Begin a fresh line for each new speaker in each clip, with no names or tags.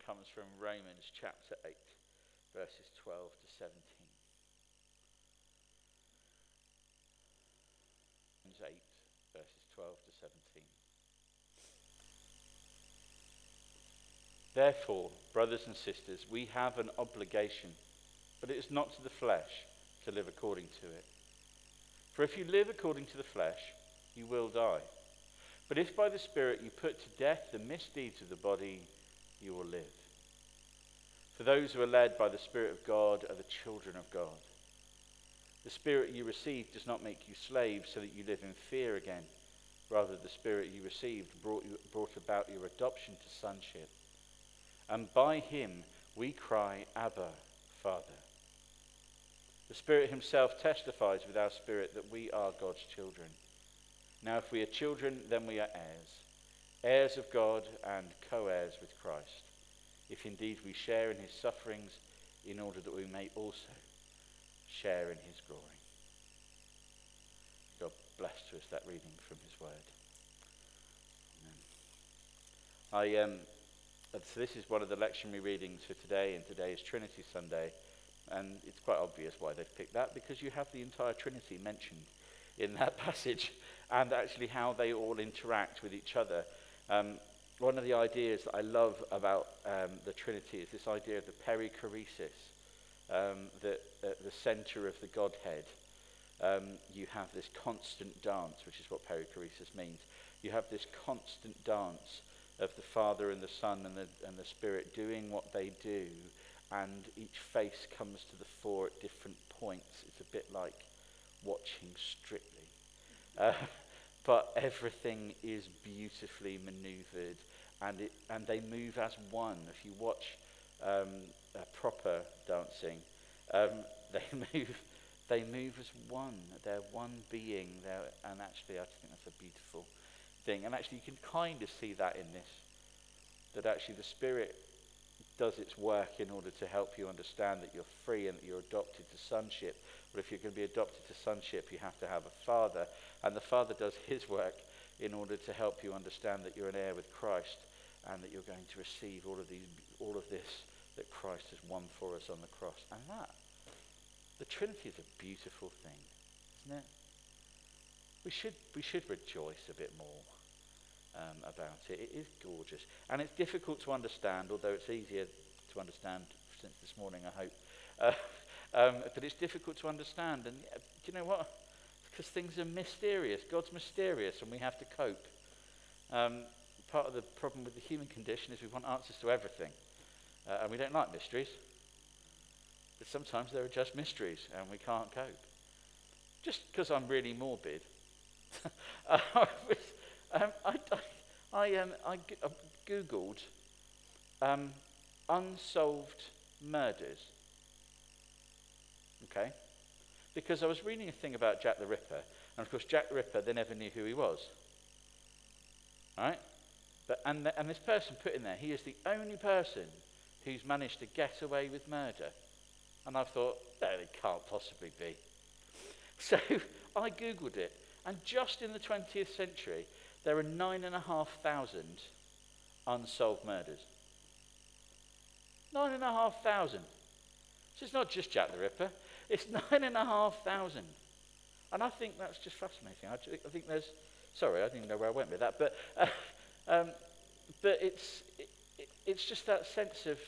comes from Romans chapter 8, verses 12 to 17. Romans 8, verses 12 to 17. Therefore, brothers and sisters, we have an obligation, but it is not to the flesh to live according to it. For if you live according to the flesh, you will die. But if by the Spirit you put to death the misdeeds of the body, you will live. For those who are led by the Spirit of God are the children of God. The Spirit you received does not make you slaves so that you live in fear again. Rather, the Spirit you received brought about your adoption to sonship. And by him we cry, Abba, Father. The Spirit himself testifies with our spirit that we are God's children. Now if we are children, then we are heirs, heirs of God and co-heirs with Christ, if indeed we share in his sufferings, in order that we may also share in his glory. God bless to us that reading from his word. Amen. So this is one of the lectionary readings for today, and today is Trinity Sunday, and it's quite obvious why they've picked that, because you have the entire Trinity mentioned in that passage, and actually how they all interact with each other. One of the ideas that I love about the Trinity is this idea of the perichoresis, that at the center of the Godhead, you have this constant dance, which is what perichoresis means. You have this constant dance of the Father and the Son and the Spirit doing what they do, and each face comes to the fore at different points. It's a bit like watching Strictly. But everything is beautifully maneuvered, and they move as one. If you watch proper dancing, they move as one. They're one being. And actually, I think that's a beautiful thing. And actually, you can kind of see that in this. That actually the Spirit does its work in order to help you understand that you're free and that you're adopted to sonship. But if you're going to be adopted to sonship, you have to have a father. And the Father does his work in order to help you understand that you're an heir with Christ and that you're going to receive all of this that Christ has won for us on the cross. And the Trinity is a beautiful thing, isn't it? We should rejoice a bit more about it. It is gorgeous. And it's difficult to understand, although it's easier to understand since this morning, I hope. But it's difficult to understand. And do you know what? Because things are mysterious. God's mysterious, and we have to cope. Part of the problem with the human condition is we want answers to everything. And we don't like mysteries. But sometimes there are just mysteries, and we can't cope. Just because I'm really morbid, I Googled unsolved murders. Okay? Because I was reading a thing about Jack the Ripper, and of course Jack the Ripper, they never knew who he was. Right? And this person put in there, he is the only person who's managed to get away with murder. And I thought, no, it can't possibly be. So I Googled it, and just in the 20th century, there are 9,500 unsolved murders. 9,500. So it's not just Jack the Ripper, it's 9,500. And I think that's just fascinating. I think there's, sorry, I didn't even know where I went with that, but it's just that sense of,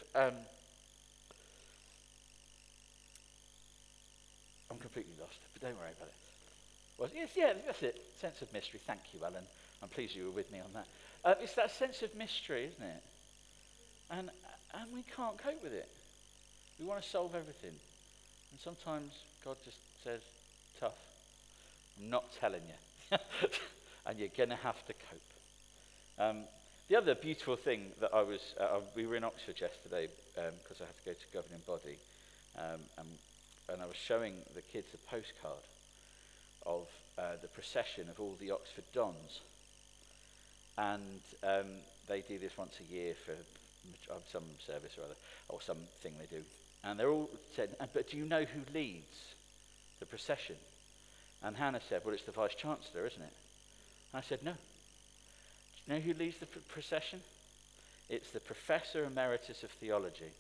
I'm completely lost, but don't worry about it. Well, yes, yeah, that's it. Sense of mystery. Thank you, Alan. I'm pleased you were with me on that. It's that sense of mystery, isn't it? And we can't cope with it. We want to solve everything. And sometimes God just says, tough. I'm not telling you. And you're going to have to cope. The other beautiful thing that we were in Oxford yesterday because I had to go to Governing Body. And I was showing the kids a postcard of the procession of all the Oxford Dons. And they do this once a year for some service or other, or something they do. And they're all said, but do you know who leads the procession? And Hannah said, well, it's the Vice-Chancellor, isn't it? And I said, no. Do you know who leads the procession? It's the Professor Emeritus of Theology.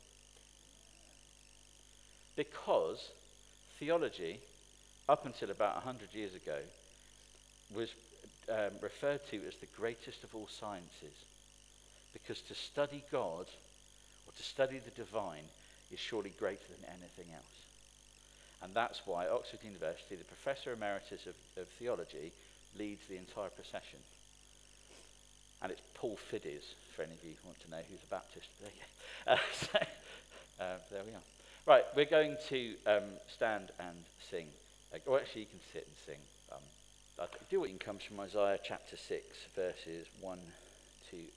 Because theology, up until about 100 years ago, was referred to as the greatest of all sciences. Because to study God, or to study the divine, is surely greater than anything else. And that's why Oxford University, the Professor Emeritus of Theology, leads the entire procession. And it's Paul Fiddes, for any of you who want to know who's a Baptist. There we are. Right, we're going to stand and sing. Or actually, you can sit and sing. Do what comes from Isaiah chapter 6, verses 1 to 8.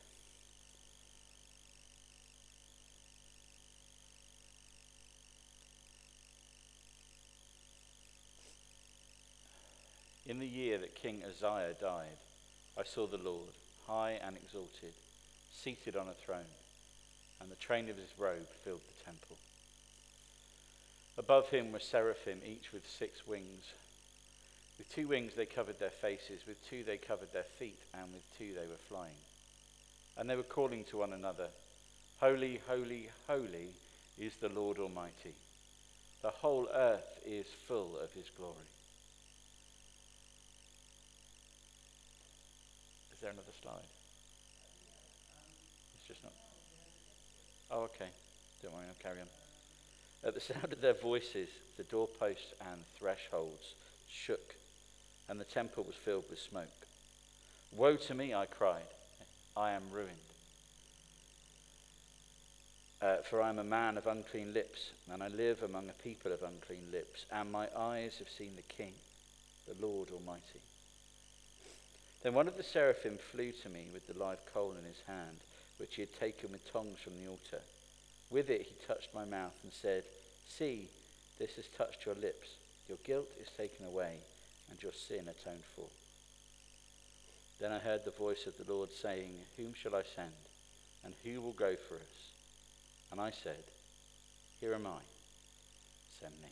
In the year that King Uzziah died, I saw the Lord, high and exalted, seated on a throne, and the train of his robe filled the temple. Above him were seraphim, each with 6 wings. With 2 wings they covered their faces, with 2 they covered their feet, and with 2 they were flying. And they were calling to one another, Holy, holy, holy is the Lord Almighty. The whole earth is full of his glory. Is there another slide? It's just not. Oh, okay. Don't worry, I'll carry on. At the sound of their voices, the doorposts and thresholds shook, and the temple was filled with smoke. Woe to me, I cried. I am ruined. For I am a man of unclean lips, and I live among a people of unclean lips, and my eyes have seen the King, the Lord Almighty. Then one of the seraphim flew to me with the live coal in his hand, which he had taken with tongs from the altar. With it he touched my mouth and said, See, this has touched your lips. Your guilt is taken away, and your sin atoned for. Then I heard the voice of the Lord saying, Whom shall I send, and who will go for us? And I said, Here am I, send me.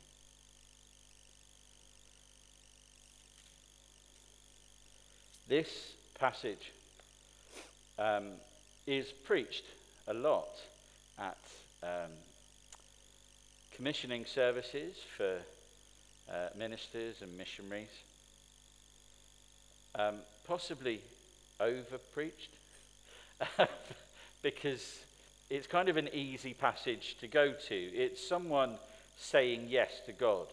This passage is preached a lot at commissioning services for ministers and missionaries. Possibly over-preached because it's kind of an easy passage to go to. It's someone saying yes to God.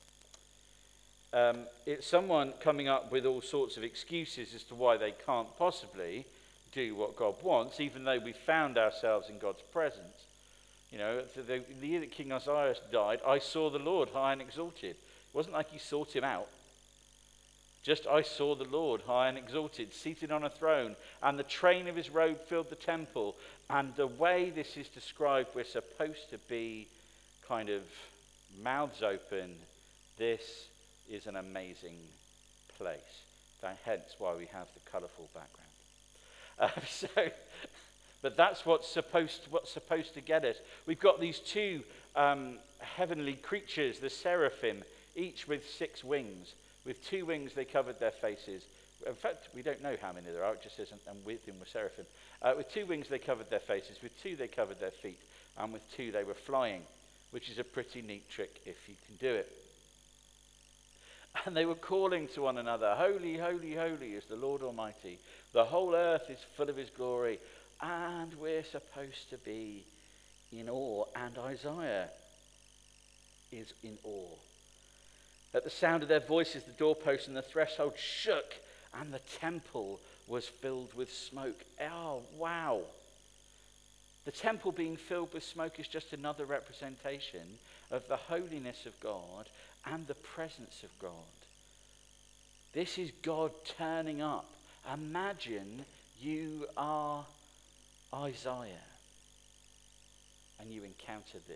It's someone coming up with all sorts of excuses as to why they can't possibly do what God wants, even though we found ourselves in God's presence. You know, the year that King Uzziah died, I saw the Lord high and exalted. It wasn't like he sought him out. Just I saw the Lord high and exalted, seated on a throne, and the train of his robe filled the temple. And the way this is described, we're supposed to be kind of mouths open. This is an amazing place. Hence why we have the colourful background. But that's what's supposed to get us. We've got these 2 heavenly creatures, the seraphim, each with 6 wings. With 2 wings they covered their faces. In fact, we don't know how many there are. It just says, and with him were seraphim. With 2 wings they covered their faces. With 2 they covered their feet. And with 2 they were flying, which is a pretty neat trick if you can do it. And they were calling to one another, Holy, holy, holy is the Lord Almighty. The whole earth is full of his glory. And we're supposed to be in awe. And Isaiah is in awe. At the sound of their voices, the doorpost and the threshold shook, and the temple was filled with smoke. Oh, wow. The temple being filled with smoke is just another representation of the holiness of God and the presence of God. This is God turning up. Imagine you are Isaiah and you encounter this.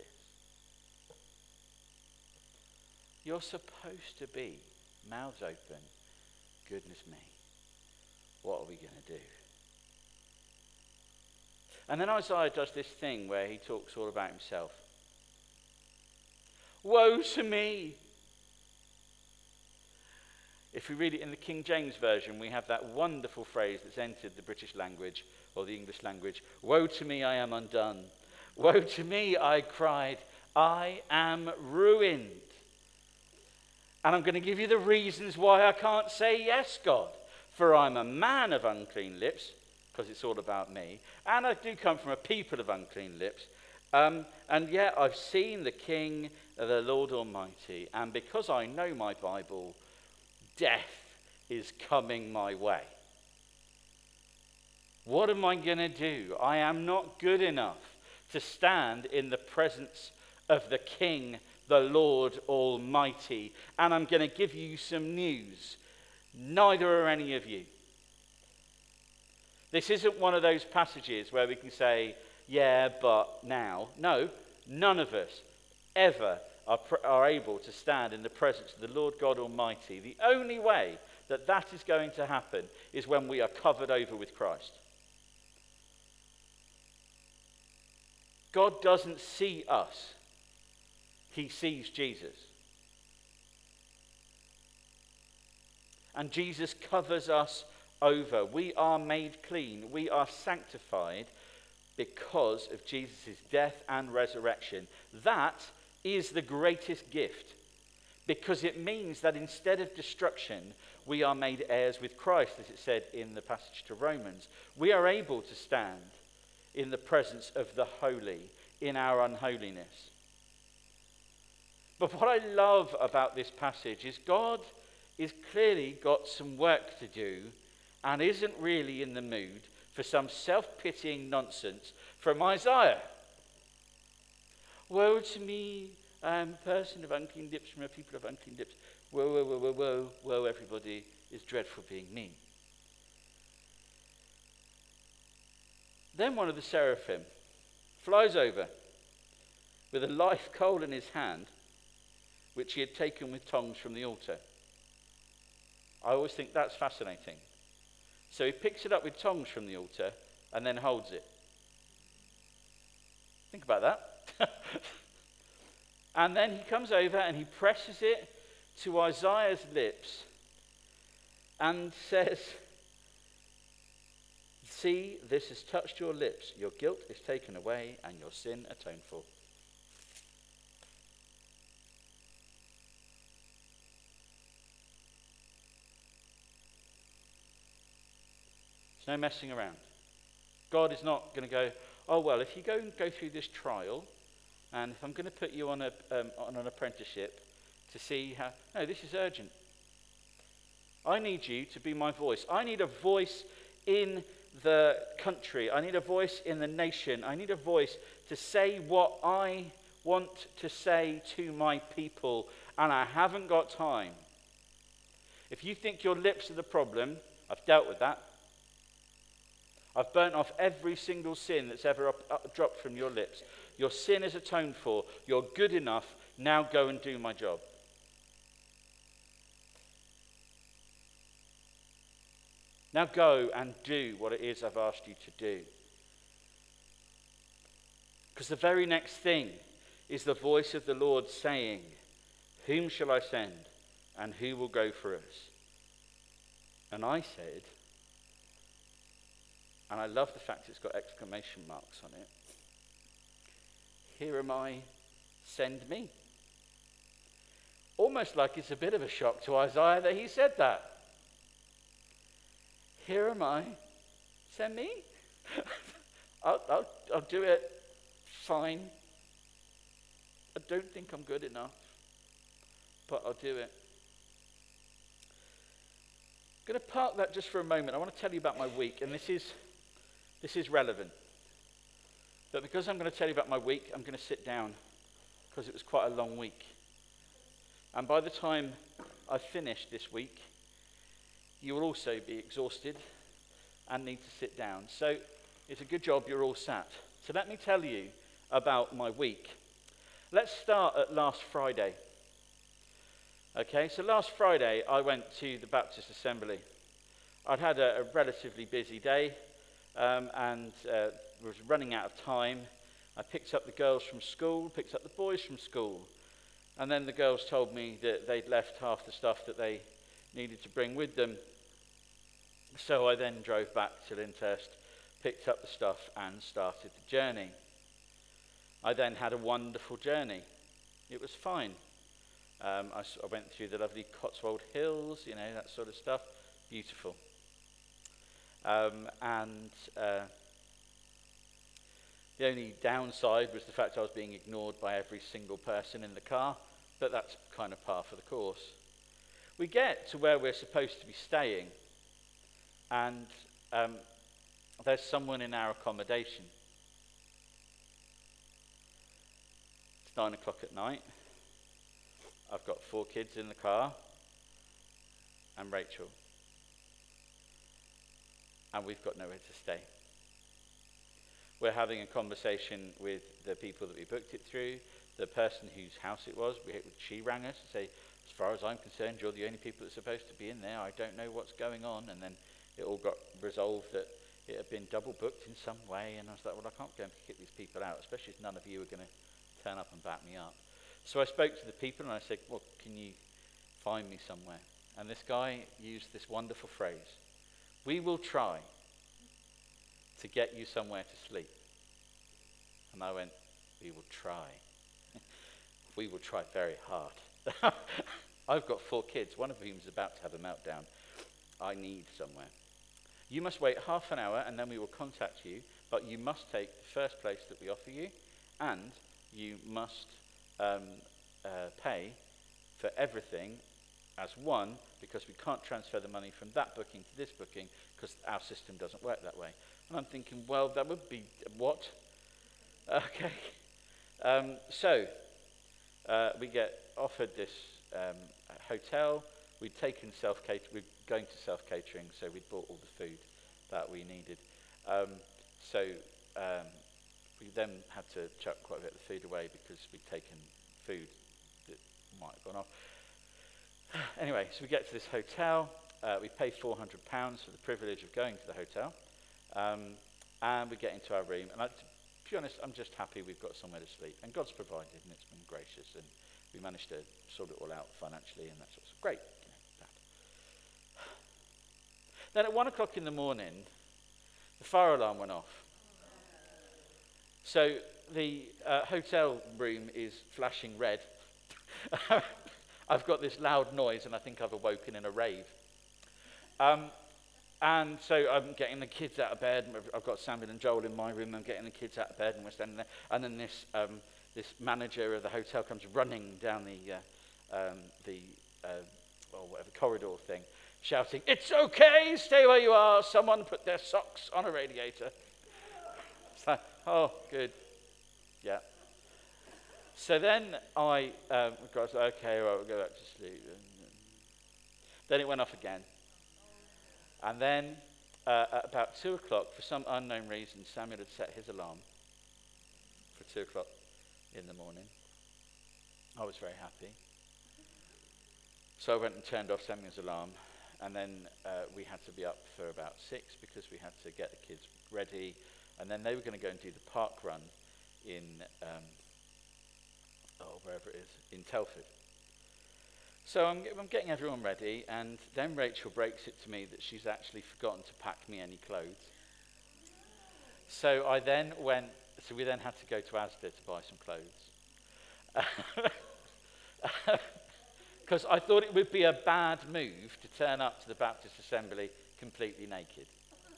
You're supposed to be mouths open. Goodness me, what are we going to do? And then Isaiah does this thing where he talks all about himself. Woe to me! If we read it in the King James Version, we have that wonderful phrase that's entered the British language, or the English language. Woe to me, I am undone. Woe to me, I cried, I am ruined. And I'm going to give you the reasons why I can't say yes, God. For I'm a man of unclean lips, because it's all about me. And I do come from a people of unclean lips. And yet I've seen the King, the Lord Almighty. And because I know my Bible, death is coming my way. What am I going to do? I am not good enough to stand in the presence of the King, the Lord Almighty. And I'm going to give you some news. Neither are any of you. This isn't one of those passages where we can say, yeah, but now. No, none of us ever are able to stand in the presence of the Lord God Almighty. The only way that that is going to happen is when we are covered over with Christ. God doesn't see us. He sees Jesus. And Jesus covers us over. We are made clean. We are sanctified because of Jesus' death and resurrection. That is the greatest gift, because it means that instead of destruction, we are made heirs with Christ, as it said in the passage to Romans. We are able to stand in the presence of the holy in our unholiness. But what I love about this passage is God is clearly got some work to do and isn't really in the mood for some self-pitying nonsense from Isaiah. Woe to me, I am a person of unclean lips from a people of unclean lips. Woe, woe, woe, woe, woe, woe, everybody is dreadful being me. Then one of the seraphim flies over with a live coal in his hand, which he had taken with tongs from the altar. I always think that's fascinating. So he picks it up with tongs from the altar and then holds it. Think about that. And then he comes over and he presses it to Isaiah's lips and says, see, this has touched your lips. Your guilt is taken away and your sin atoned for. There's no messing around. God is not going to go, oh, well, if you go through this trial, and if I'm going to put you on an apprenticeship to see how... No, this is urgent. I need you to be my voice. I need a voice in the country. I need a voice in the nation. I need a voice to say what I want to say to my people, and I haven't got time. If you think your lips are the problem, I've dealt with that. I've burnt off every single sin that's ever dropped from your lips. Your sin is atoned for. You're good enough. Now go and do my job. Now go and do what it is I've asked you to do. Because the very next thing is the voice of the Lord saying, whom shall I send, and who will go for us? And I said, and I love the fact it's got exclamation marks on it, here am I, send me. Almost like it's a bit of a shock to Isaiah that he said that. Here am I, send me. I'll do it, fine. I don't think I'm good enough, but I'll do it. I'm going to park that just for a moment. I want to tell you about my week, and this is relevant. But because I'm going to tell you about my week, I'm going to sit down because it was quite a long week. And by the time I finish this week, you will also be exhausted and need to sit down. So it's a good job you're all sat. So let me tell you about my week. Let's start at last Friday. Okay, so last Friday I went to the Baptist Assembly. I'd had a relatively busy day and was running out of time. I picked up the girls from school, picked up the boys from school, and then the girls told me that they'd left half the stuff that they needed to bring with them. So I then drove back to Lyndhurst, picked up the stuff and started the journey. I then had a wonderful journey. It was fine. I went through the lovely Cotswold Hills, that sort of stuff. Beautiful. The only downside was the fact I was being ignored by every single person in the car, but that's kind of par for the course. We get to where we're supposed to be staying, and there's someone in our accommodation. It's 9 o'clock at night. I've got 4 kids in the car, and Rachel. And we've got nowhere to stay. We're having a conversation with the people that we booked it through, the person whose house it was. She rang us to say, as far as I'm concerned, you're the only people that's supposed to be in there. I don't know what's going on. And then it all got resolved that it had been double booked in some way. And I was like, well, I can't go and kick these people out, especially if none of you are going to turn up and back me up. So I spoke to the people and I said, well, can you find me somewhere? And this guy used this wonderful phrase, we will try to get you somewhere to sleep. And I went, we will try. We will try very hard. I've got 4 kids, one of whom is about to have a meltdown. I need somewhere. You must wait half an hour and then we will contact you, but you must take the first place that we offer you, and you must pay for everything as one, because we can't transfer the money from that booking to this booking because our system doesn't work that way. And I'm thinking, well, that would be what? Okay. So we get offered this hotel. We'd taken we're going to self-catering, so we'd bought all the food that we needed. We then had to chuck quite a bit of the food away because we'd taken food that might have gone off. Anyway, so we get to this hotel. We pay £400 for the privilege of going to the hotel. And we get into our room. And to be honest, I'm just happy we've got somewhere to sleep. And God's provided, and it's been gracious. And we managed to sort it all out financially, and that sort of stuff. Great. Then at 1 o'clock in the morning, the fire alarm went off. So the hotel room is flashing red. I've got this loud noise, and I think I've awoken in a rave. And so I'm getting the kids out of bed. I've got Samuel and Joel in my room. I'm getting the kids out of bed, and we're standing there. And then this manager of the hotel comes running down the corridor thing, shouting, "It's okay, stay where you are. Someone put their socks on a radiator." It's like, oh, good, yeah. So then I was like, okay, well, we'll go back to sleep. Then it went off again. And then at about 2 o'clock, for some unknown reason, Samuel had set his alarm for 2 o'clock in the morning. I was very happy. So I went and turned off Samuel's alarm, and then we had to be up for about 6 because we had to get the kids ready, and then they were going to go and do the park run in wherever it is, in Telford. So I'm getting everyone ready, and then Rachel breaks it to me that she's actually forgotten to pack me any clothes. So we then had to go to Asda to buy some clothes. Because I thought it would be a bad move to turn up to the Baptist Assembly completely naked.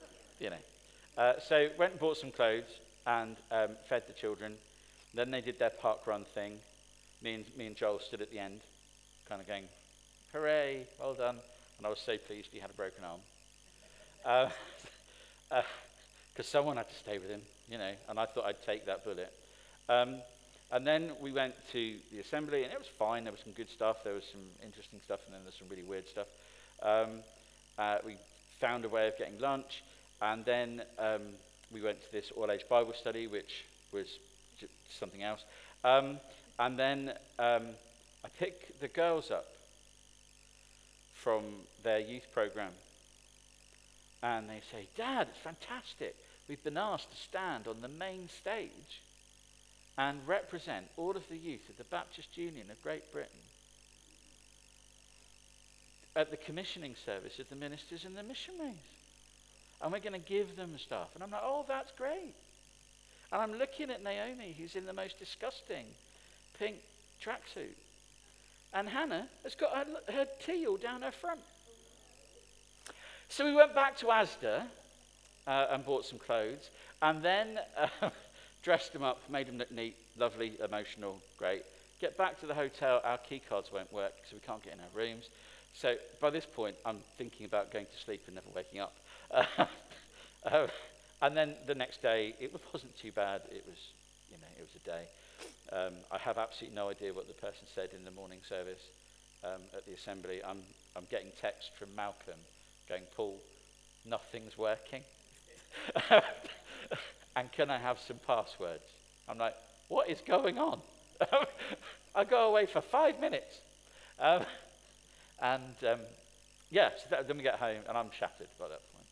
So went and bought some clothes and fed the children. Then they did their park run thing. Me and Joel stood at the end, kind of going, hooray, well done. And I was so pleased he had a broken arm. Because someone had to stay with him, and I thought I'd take that bullet. And then we went to the assembly, and it was fine. There was some good stuff. There was some interesting stuff, and then there's some really weird stuff. We found a way of getting lunch, and then we went to this all-age Bible study, which was just something else. And then I pick the girls up from their youth program, and they say, "Dad, it's fantastic. We've been asked to stand on the main stage and represent all of the youth of the Baptist Union of Great Britain." at the commissioning service of the ministers and the missionaries. And we're going to give them stuff. And I'm like, oh, that's great. And I'm looking at Naomi, who's in the most disgusting pink tracksuit. And Hannah has got her tea all down her front. So we went back to Asda and bought some clothes. And then dressed them up, made them look neat, lovely, emotional, great. Get back to the hotel, our key cards won't work, so we can't get in our rooms. So by this point, I'm thinking about going to sleep and never waking up. And then the next day, it wasn't too bad. It was a day. I have absolutely no idea what the person said in the morning service at the assembly. I'm getting text from Malcolm going, Paul, nothing's working. And can I have some passwords? I'm like, what is going on? I go away for 5 minutes. So then we get home, and I'm shattered by that point.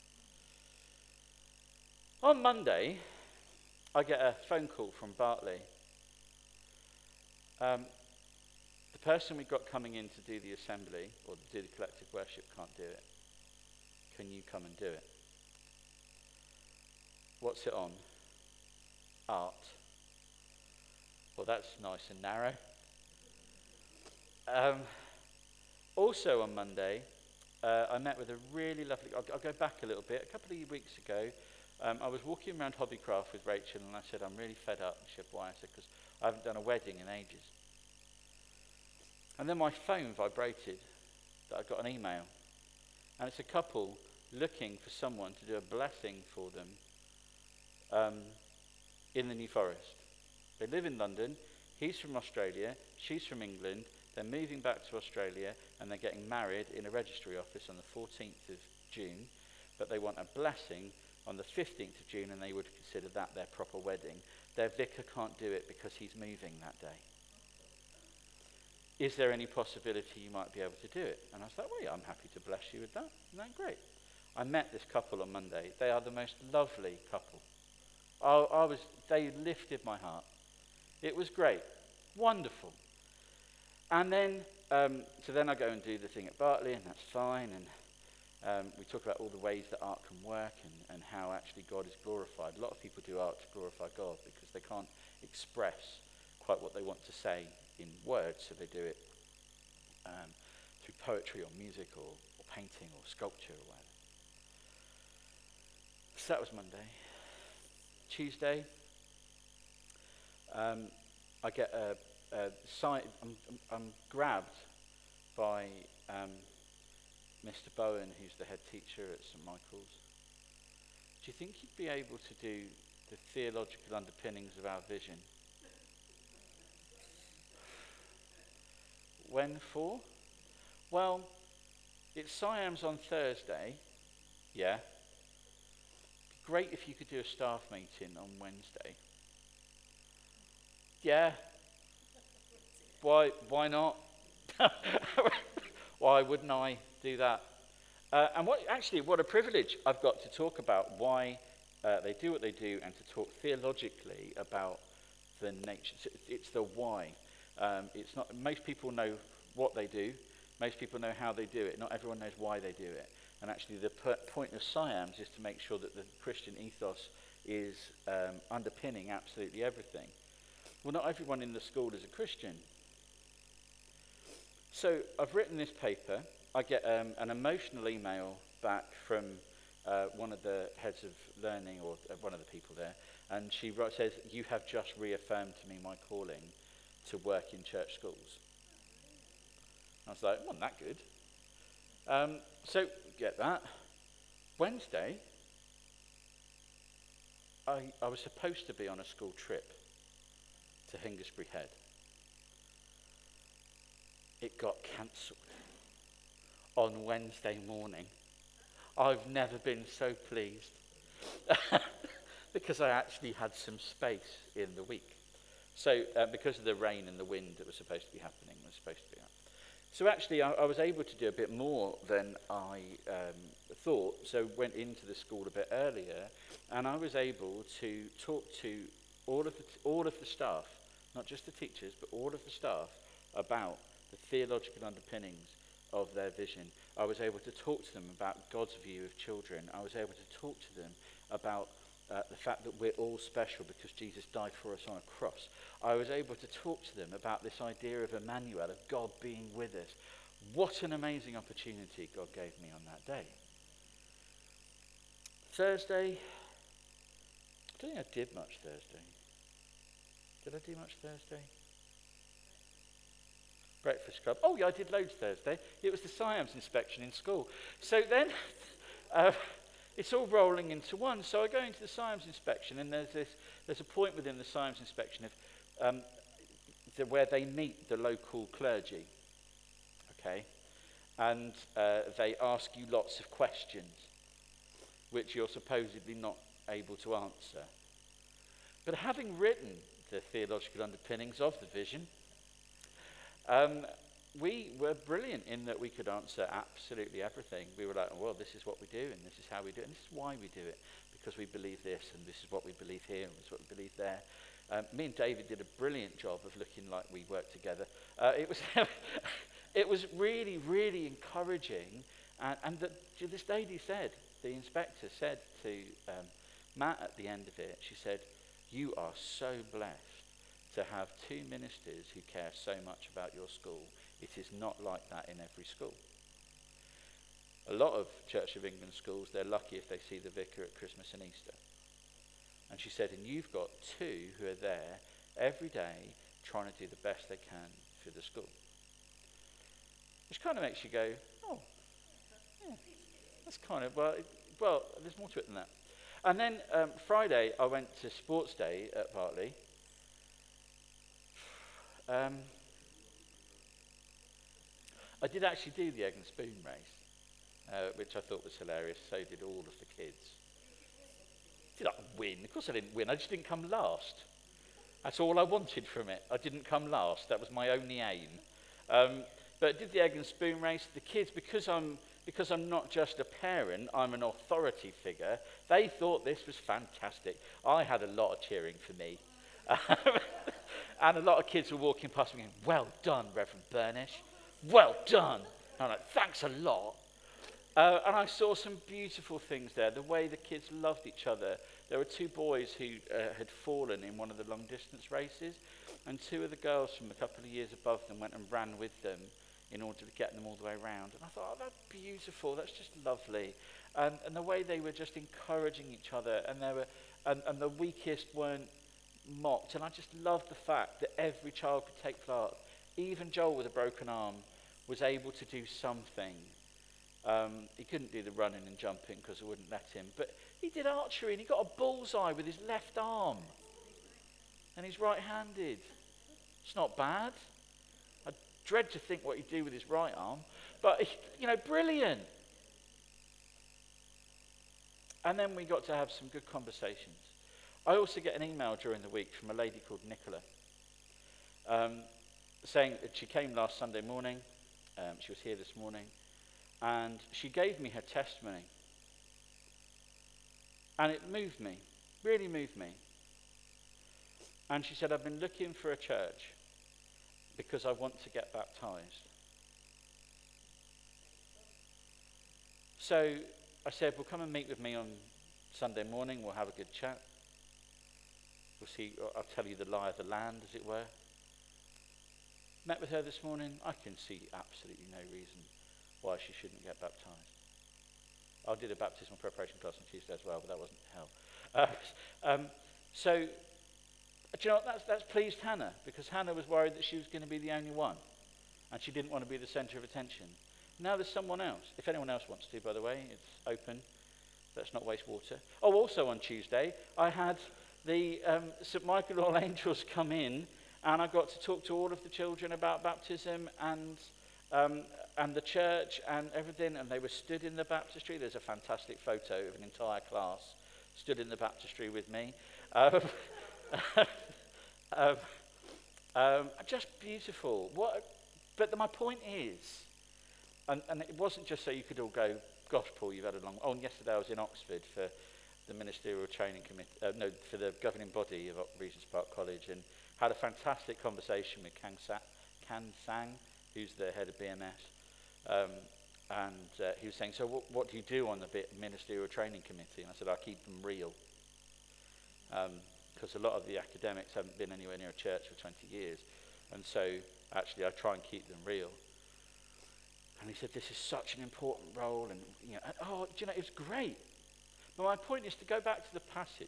On Monday, I get a phone call from Bartley. The person we've got coming in to do the assembly, or to do the collective worship, can't do it. Can you come and do it? What's it on? Art. Well, that's nice and narrow. Also on Monday, I met with a really lovely... I'll go back a little bit. A couple of weeks ago, I was walking around Hobbycraft with Rachel, and I said, I'm really fed up. And she said, why? I said, because I haven't done a wedding in ages. And then my phone vibrated that I got an email. And it's a couple looking for someone to do a blessing for them in the New Forest. They live in London. He's from Australia. She's from England. They're moving back to Australia, and they're getting married in a registry office on the 14th of June. But they want a blessing on the 15th of June, and they would consider that their proper wedding. Their vicar can't do it because he's moving that day. Is there any possibility you might be able to do it? And I was like, well, yeah, I'm happy to bless you with that. Isn't that great? I met this couple on Monday. They are the most lovely couple. They lifted my heart. It was great. Wonderful. And then, so then I go and do the thing at Bartley, and that's fine. And we talk about all the ways that art can work and how actually God is glorified. A lot of people do art to glorify God because they can't express quite what they want to say in words, so they do it through poetry or music or painting or sculpture or whatever. So that was Monday. Tuesday, I get a sign. I'm grabbed by Mr. Bowen, who's the head teacher at St. Michael's. Do you think he'd be able to do the theological underpinnings of our vision? When for? Well, it's Siams on Thursday. Yeah. Great if you could do a staff meeting on Wednesday. Yeah. Why not? Why wouldn't I do that? And what a privilege I've got to talk about why they do what they do and to talk theologically about the nature. It's the why. It's not. Most people know what they do. Most people know how they do it. Not everyone knows why they do it. And actually, the point of Siams is to make sure that the Christian ethos is underpinning absolutely everything. Well, not everyone in the school is a Christian. So I've written this paper. I get an emotional email back from one of the heads of learning, or one of the people there, and she says, "You have just reaffirmed to me my calling to work in church schools." I was like, wasn't that good? So get that. Wednesday, I was supposed to be on a school trip to Hindisbury Head. It got cancelled on Wednesday morning. I've never been so pleased because I actually had some space in the week. So because of the rain and the wind that was supposed to be happening, was supposed to be happening. So actually, I was able to do a bit more than I thought. So went into the school a bit earlier, and I was able to talk to all of the staff, not just the teachers, but all of the staff, about the theological underpinnings of their vision. I was able to talk to them about God's view of children. I was able to talk to them about the fact that we're all special because Jesus died for us on a cross. I was able to talk to them about this idea of Emmanuel, of God being with us. What an amazing opportunity God gave me on that day. Thursday, I don't think I did much Thursday. Did I do much Thursday? Breakfast club. Oh yeah, I did loads Thursday. It was the SIAMS inspection in school. So then, it's all rolling into one. So I go into the SIAMS inspection, and there's a point within the SIAMS inspection of where they meet the local clergy. Okay, and they ask you lots of questions, which you're supposedly not able to answer. But having written the theological underpinnings of the vision, we were brilliant in that we could answer absolutely everything. We were like, well, this is what we do, and this is how we do it, and this is why we do it, because we believe this, and this is what we believe here, and this is what we believe there. Me and David did a brilliant job of looking like we worked together. It was really, really encouraging, and this lady said, the inspector said to Matt at the end of it, she said, "You are so blessed to have two ministers who care so much about your school. It is not like that in every school." A lot of Church of England schools, they're lucky if they see the vicar at Christmas and Easter. And she said, and you've got two who are there every day trying to do the best they can for the school. Which kind of makes you go, oh, yeah, that's kind of, well, there's more to it than that. And then Friday, I went to sports day at Bartley. I did actually do the egg and spoon race, which I thought was hilarious. So did all of the kids. Did I win? Of course I didn't win. I just didn't come last. That's all I wanted from it. I didn't come last. That was my only aim. But I did the egg and spoon race. The kids, because I'm not just a parent, I'm an authority figure, they thought this was fantastic. I had a lot of cheering for me. And a lot of kids were walking past me going, "Well done, Reverend Burnish. Well done." And I'm like, "Thanks a lot." And I saw some beautiful things there. The way the kids loved each other. There were two boys who had fallen in one of the long-distance races, and two of the girls from a couple of years above them went and ran with them in order to get them all the way around. And I thought, oh, that's beautiful. That's just lovely. And the way they were just encouraging each other, and the weakest weren't mocked. And I just loved the fact that every child could take part. Even Joel with a broken arm was able to do something. He couldn't do the running and jumping because I wouldn't let him, but he did archery and he got a bullseye with his left arm, and he's right-handed. It's not bad. I dread to think what he'd do with his right arm, but brilliant. And then we got to have some good conversations. I also get an email during the week from a lady called Nicola, saying that she came last Sunday morning. She was here this morning. And she gave me her testimony. And it moved me, really moved me. And she said, I've been looking for a church because I want to get baptized. So I said, well, come and meet with me on Sunday morning. We'll have a good chat. We'll see, I'll tell you the lie of the land, as it were. Met with her this morning. I can see absolutely no reason why she shouldn't get baptized. I did a baptismal preparation class on Tuesday as well, but that wasn't hell. So, do you know what? That's pleased Hannah, because Hannah was worried that she was going to be the only one, and she didn't want to be the centre of attention. Now there's someone else. If anyone else wants to, by the way, it's open. Let's not waste water. Oh, also on Tuesday, I had the St. Michael All Angels come in, and I got to talk to all of the children about baptism and the church and everything, and they were stood in the baptistry. There's a fantastic photo of an entire class stood in the baptistry with me. Just beautiful. But my point is, and it wasn't just so you could all go, gosh, Paul, you've had a long... Oh, and yesterday I was in Oxford for the Ministerial Training Committee, for the governing body of Regent's Park College, and had a fantastic conversation with Kan Sang, who's the head of BMS. And he was saying, so what do you do on the ministerial training committee? And I said, I keep them real. Because a lot of the academics haven't been anywhere near a church for 20 years. And so actually I try and keep them real. And he said, this is such an important role. And, it was great. But my point is to go back to the passage.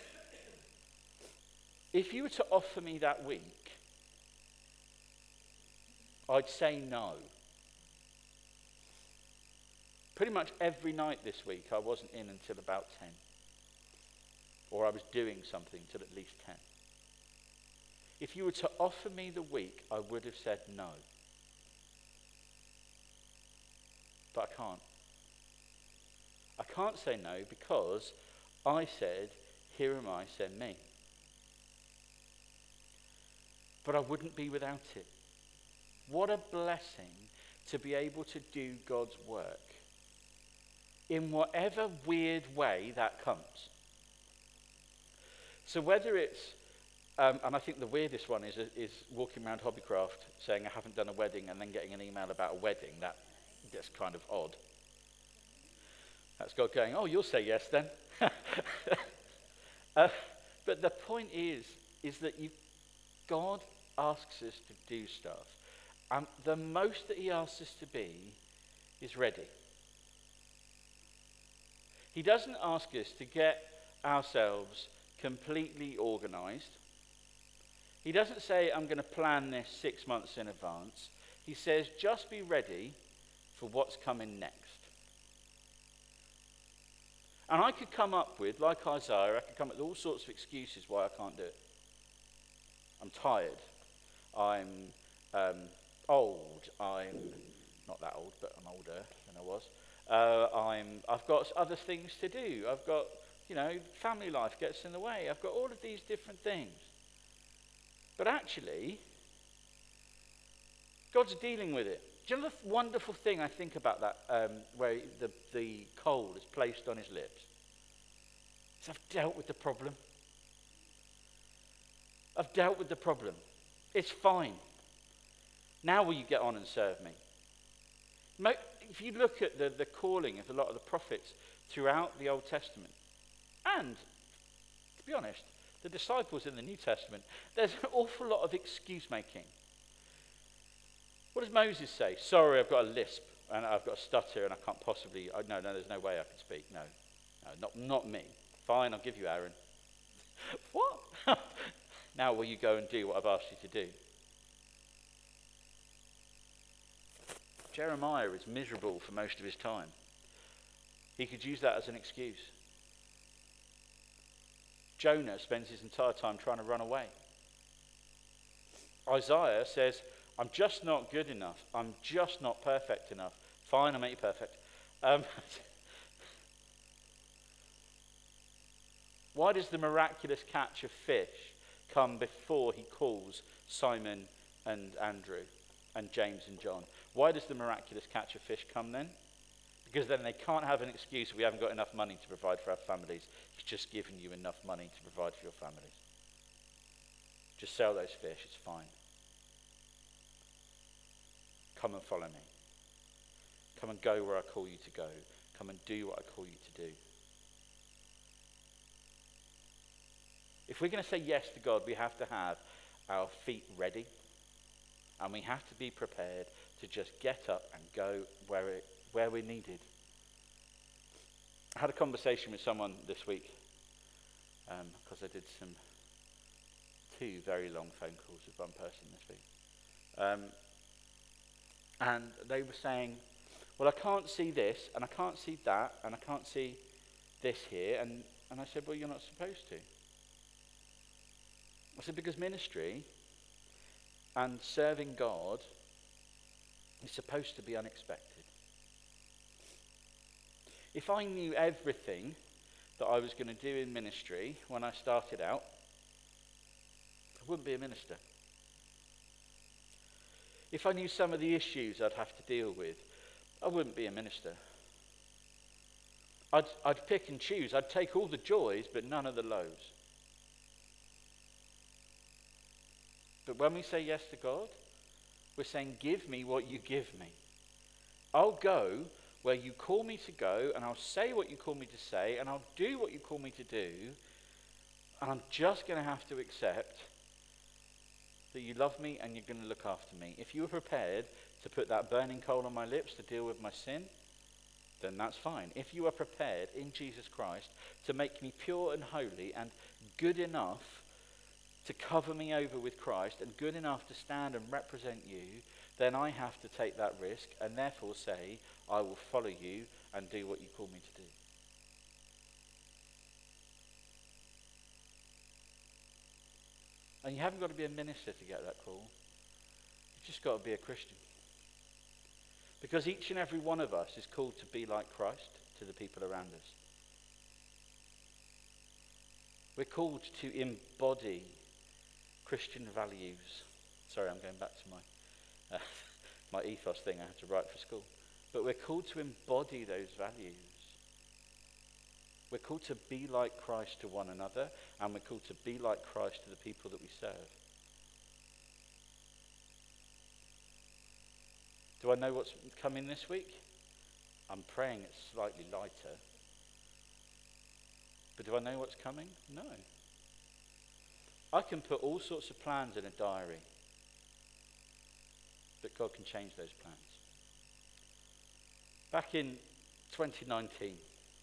If you were to offer me that week, I'd say no. Pretty much every night this week I wasn't in until about 10. Or I was doing something till at least 10. If you were to offer me the week, I would have said no. But I can't. I can't say no because I said, here am I, send me. But I wouldn't be without it. What a blessing to be able to do God's work in whatever weird way that comes. So whether it's, and I think the weirdest one is walking around Hobbycraft saying I haven't done a wedding and then getting an email about a wedding. That gets kind of odd. That's God going, oh, you'll say yes then. But the point is that God asks us to do stuff. And the most that he asks us to be is ready. He doesn't ask us to get ourselves completely organized. He doesn't say, I'm going to plan this 6 months in advance. He says, just be ready for what's coming next. And I could come up with, like Isaiah, I could come up with all sorts of excuses why I can't do it. I'm tired. I'm old. I'm not that old, but I'm older than I was. I've got other things to do. I've got, family life gets in the way. I've got all of these different things. But actually, God's dealing with it. Do you know the wonderful thing I think about that, where the coal is placed on his lips? Is I've dealt with the problem. I've dealt with the problem. It's fine. Now will you get on and serve me? If you look at the calling of a lot of the prophets throughout the Old Testament, and, to be honest, the disciples in the New Testament, there's an awful lot of excuse making. What does Moses say? Sorry, I've got a lisp, and I've got a stutter, and I can't possibly, no, there's no way I can speak. No, not me. Fine, I'll give you Aaron. What? Now will you go and do what I've asked you to do? Jeremiah is miserable for most of his time. He could use that as an excuse. Jonah spends his entire time trying to run away. Isaiah says, I'm just not good enough. I'm just not perfect enough. Fine, I'll make you perfect. Why does the miraculous catch of fish come before he calls Simon and Andrew and James and John? Why does the miraculous catch of fish come then? Because then they can't have an excuse, we haven't got enough money to provide for our families. He's just given you enough money to provide for your families. Just sell those fish, it's fine. Come and follow me. Come and go where I call you to go. Come and do what I call you to do. If we're going to say yes to God, we have to have our feet ready. And we have to be prepared to just get up and go where we're needed. I had a conversation with someone this week because I did two very long phone calls with one person this week. And they were saying, well, I can't see this, and I can't see that, and I can't see this here. And I said, well, you're not supposed to. I said, because ministry and serving God is supposed to be unexpected. If I knew everything that I was going to do in ministry when I started out, I wouldn't be a minister. If I knew some of the issues I'd have to deal with, I wouldn't be a minister. I'd pick and choose. I'd take all the joys, but none of the lows. But when we say yes to God, we're saying, give me what you give me. I'll go where you call me to go, and I'll say what you call me to say, and I'll do what you call me to do, and I'm just going to have to accept that you love me and you're going to look after me. If you are prepared to put that burning coal on my lips to deal with my sin, then that's fine. If you are prepared in Jesus Christ to make me pure and holy and good enough to cover me over with Christ and good enough to stand and represent you, then I have to take that risk and therefore say, I will follow you and do what you call me to do. And you haven't got to be a minister to get that call. You've just got to be a Christian. Because each and every one of us is called to be like Christ to the people around us. We're called to embody Christian values. Sorry, I'm going back to my ethos thing I had to write for school. But we're called to embody those values. We're called to be like Christ to one another, and we're called to be like Christ to the people that we serve. Do I know what's coming this week? I'm praying it's slightly lighter. But do I know what's coming? No. I can put all sorts of plans in a diary, but God can change those plans. Back in 2019,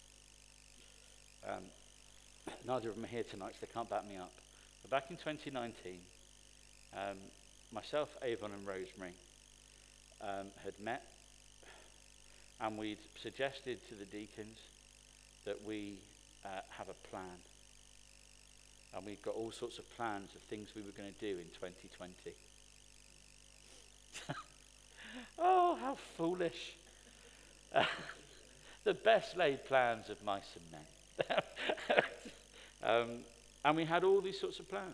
neither of them are here tonight, so they can't back me up. But back in 2019, myself, Avon and Rosemary had met, and we'd suggested to the deacons that we have a plan. And we've got all sorts of plans of things we were going to do in 2020. Oh, how foolish. The best laid plans of mice and men. And we had all these sorts of plans.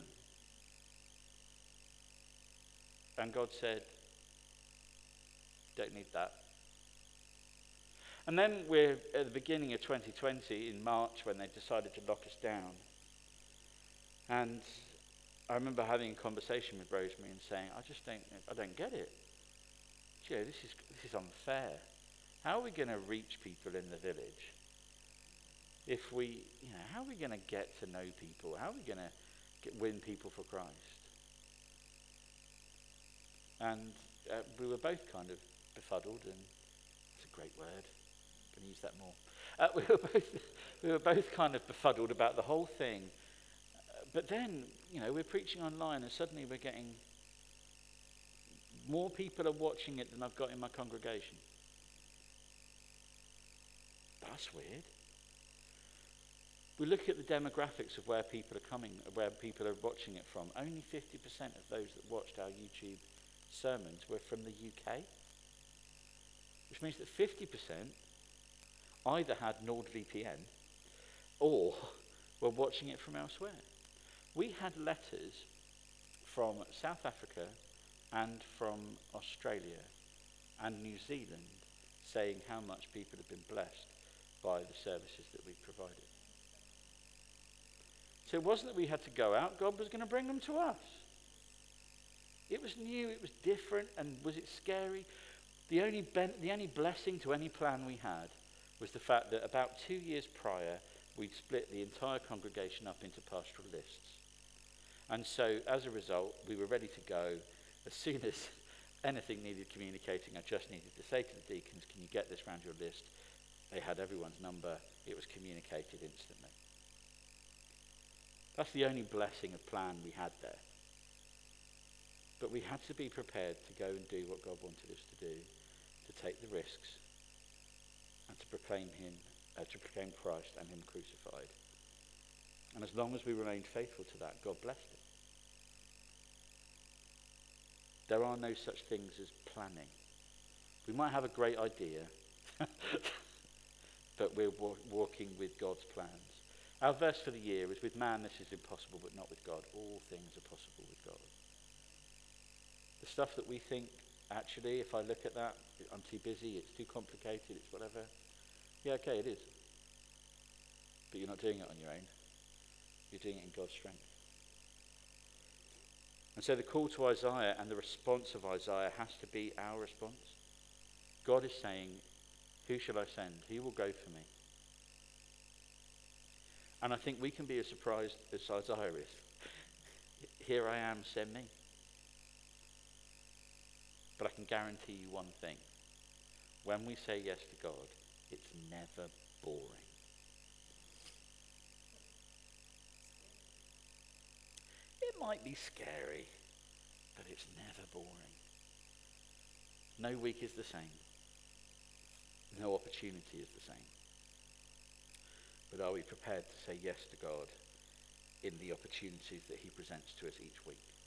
And God said, don't need that. And then we're at the beginning of 2020, in March, when they decided to lock us down. And I remember having a conversation with Rosemary and saying, I don't get it. You know, this is unfair. How are we going to reach people in the village? If we, how are we going to get to know people? How are we going to win people for Christ? And we were both kind of befuddled, and it's a great word. I'm going to use that more. We were both kind of befuddled about the whole thing. But then, we're preaching online, and suddenly we're getting more people are watching it than I've got in my congregation. That's weird. We look at the demographics of where people are coming, where people are watching it from. Only 50% of those that watched our YouTube sermons were from the UK, which means that 50% either had NordVPN or were watching it from elsewhere. We had letters from South Africa and from Australia and New Zealand saying how much people have been blessed by the services that we provided. So it wasn't that we had to go out, God was going to bring them to us. It was new, it was different, and was it scary? The only blessing to any plan we had was the fact that about 2 years prior, we'd split the entire congregation up into pastoral lists. And so, as a result, we were ready to go. As soon as anything needed communicating, I just needed to say to the deacons, can you get this round your list? They had everyone's number. It was communicated instantly. That's the only blessing of plan we had there. But we had to be prepared to go and do what God wanted us to do, to take the risks, and to proclaim Christ and him crucified. And as long as we remained faithful to that, God blessed it. There are no such things as planning. We might have a great idea, but we're walking with God's plans. Our verse for the year is, with man this is impossible, but not with God. All things are possible with God. The stuff that we think, actually, if I look at that, I'm too busy, it's too complicated, it's whatever. Yeah, okay, it is. But you're not doing it on your own. You're doing it in God's strength. And so the call to Isaiah and the response of Isaiah has to be our response. God is saying, who shall I send? Who will go for me? And I think we can be as surprised as Isaiah is. Here I am, send me. But I can guarantee you one thing. When we say yes to God, it's never boring. It might be scary, but it's never boring. No week is the same. No opportunity is the same. But are we prepared to say yes to God in the opportunities that he presents to us each week?